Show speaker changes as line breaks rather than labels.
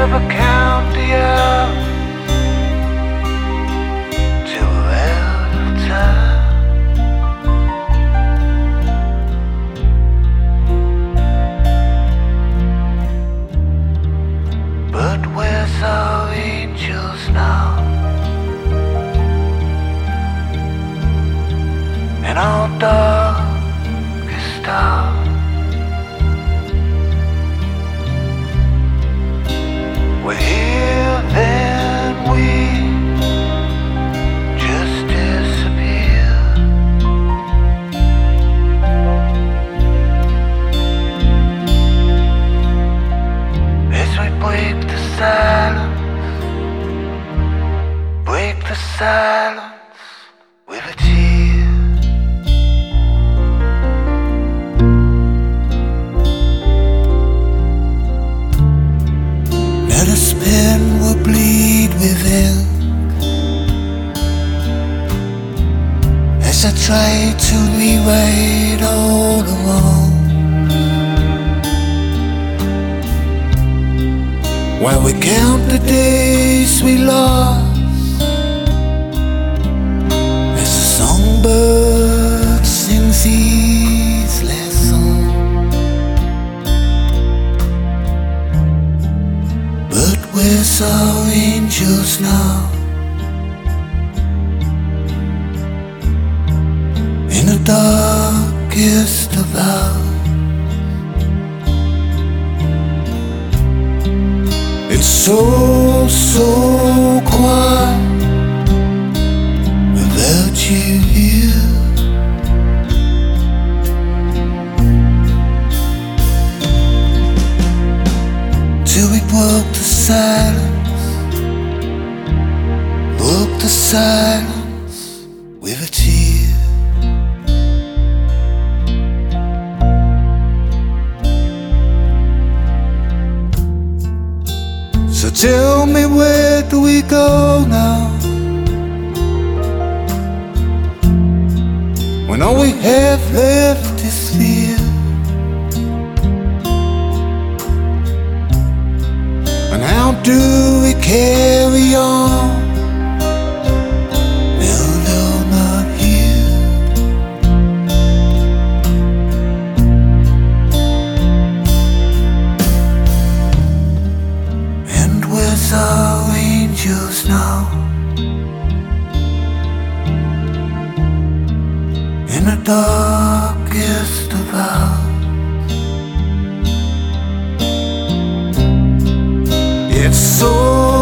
never count the hours till we're out of time. But where's our angels now? In our darkest hour, we're here, then we just disappear. As we break the silence with a tear. Let us pen will bleed within as I try to rewrite all the wrong. While we count the days we lost, as the songbird sings his last song. But where's our angels now? In the darkest of hours, it's so quiet without you here. Till we broke the silence with a tear. So tell me, where do we go now? When all we have left is fear. And how do we carry on? Now they're not here. And where's our angels now? In the darkest of hours, it's so